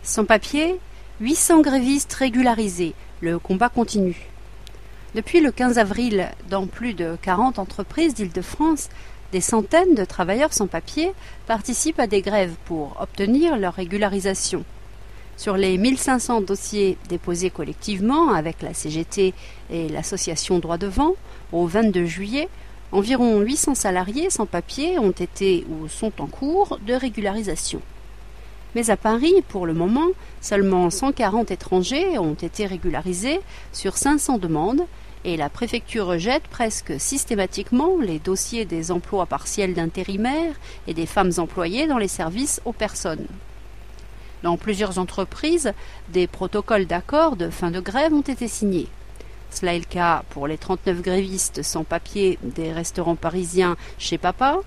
Sans-papiers, 800 grévistes régularisés. Le combat continue. Depuis le 15 avril, dans plus de 40 entreprises d'Île-de-France, des centaines de travailleurs sans-papiers participent à des grèves pour obtenir leur régularisation. Sur les 1500 dossiers déposés collectivement avec la CGT et l'association Droit Devant, au 22 juillet, environ 800 salariés sans papier ont été ou sont en cours de régularisation. Mais à Paris, pour le moment, seulement 140 étrangers ont été régularisés sur 500 demandes et la préfecture rejette presque systématiquement les dossiers des emplois partiels d'intérimaires et des femmes employées dans les services aux personnes. Dans plusieurs entreprises, des protocoles d'accord de fin de grève ont été signés. Cela est le cas pour les 39 grévistes sans papier des restaurants parisiens chez Papa.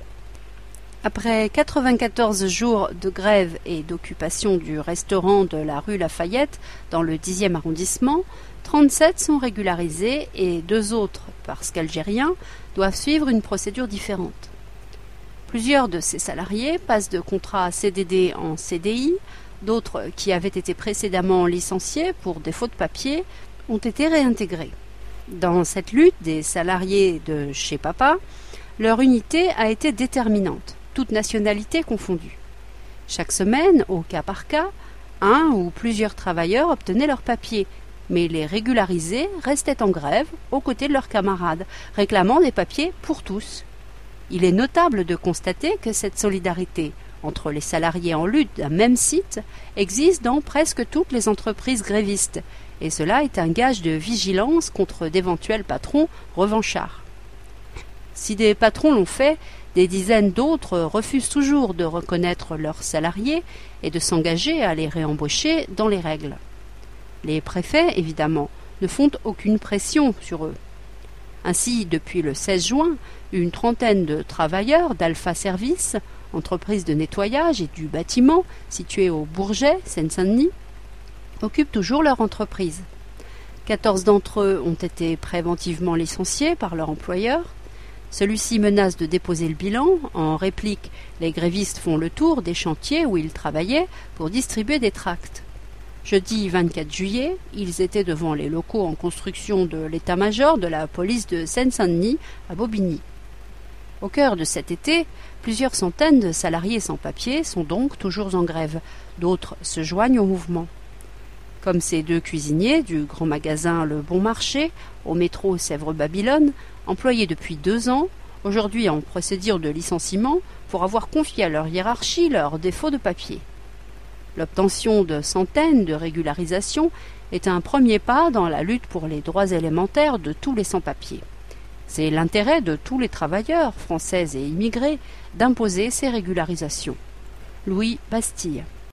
Après 94 jours de grève et d'occupation du restaurant de la rue Lafayette dans le 10e arrondissement, 37 sont régularisés et 2 autres, parce qu'algériens, doivent suivre une procédure différente. Plusieurs de ces salariés passent de contrat CDD en CDI, d'autres qui avaient été précédemment licenciés pour défaut de papier ont été réintégrés. Dans cette lutte des salariés de chez Papa, leur unité a été déterminante, toutes nationalités confondues. Chaque semaine, au cas par cas, un ou plusieurs travailleurs obtenaient leur papier, mais les régularisés restaient en grève aux côtés de leurs camarades, réclamant des papiers pour tous. Il est notable de constater que cette solidarité entre les salariés en lutte d'un même site existe dans presque toutes les entreprises grévistes, et cela est un gage de vigilance contre d'éventuels patrons revanchards. Si des patrons l'ont fait, des dizaines d'autres refusent toujours de reconnaître leurs salariés et de s'engager à les réembaucher dans les règles. Les préfets, évidemment, ne font aucune pression sur eux. Ainsi, depuis le 16 juin, une trentaine de travailleurs d'Alpha Service, entreprise de nettoyage et du bâtiment située au Bourget, Seine-Saint-Denis, occupent toujours leur entreprise. 14 d'entre eux ont été préventivement licenciés par leur employeur. Celui-ci menace de déposer le bilan. En réplique, les grévistes font le tour des chantiers où ils travaillaient pour distribuer des tracts. Jeudi 24 juillet, ils étaient devant les locaux en construction de l'état-major de la police de Seine-Saint-Denis à Bobigny. Au cœur de cet été, plusieurs centaines de salariés sans papier sont donc toujours en grève. D'autres se joignent au mouvement. Comme ces 2 cuisiniers du grand magasin Le Bon Marché, au métro Sèvres-Babylone, employés depuis 2 ans, aujourd'hui en procédure de licenciement pour avoir confié à leur hiérarchie leur défaut de papier. L'obtention de centaines de régularisations est un premier pas dans la lutte pour les droits élémentaires de tous les sans-papiers. C'est l'intérêt de tous les travailleurs, français et immigrés, d'imposer ces régularisations. Louis Bastille.